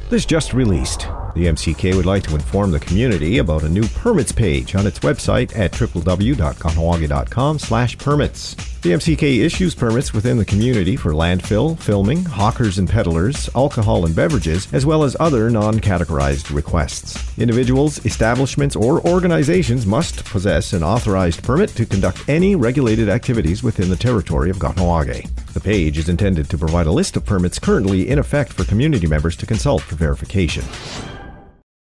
This just released. The MCK would like to inform the community about a new permits page on its website at www.kahnawake.com/permits. The MCK issues permits within the community for landfill, filming, hawkers and peddlers, alcohol and beverages, as well as other non-categorized requests. Individuals, establishments, or organizations must possess an authorized permit to conduct any regulated activities within the territory of Kahnawake. The page is intended to provide a list of permits currently in effect for community members to consult for verification.